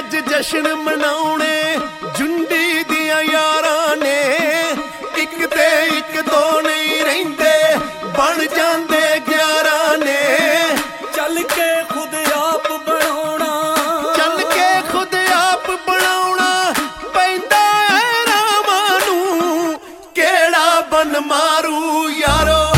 ਅੱਜ ਜਸ਼ਨ ਮਨਾਉਣੇ ਜੁੰਡੀ ਦੀਆਂ ਯਾਰਾਂ ਨੇ। ਇੱਕ ਤੇ ਇੱਕ ਦੋ ਨਹੀਂ ਰਹਿੰਦੇ ਬਣ ਜਾਂਦੇ 11 ਨੇ। ਚੱਲ ਕੇ ਖੁਦ ਆਪ ਬਣਾਉਣਾ, ਚੱਲ ਕੇ ਖੁਦ ਆਪ ਬਣਾਉਣਾ ਪੈਂਦਾ ਐ ਰਾਮਾਂ ਨੂੰ। ਕਿਹੜਾ ਬਨ ਮਾਰੂ ਯਾਰੋ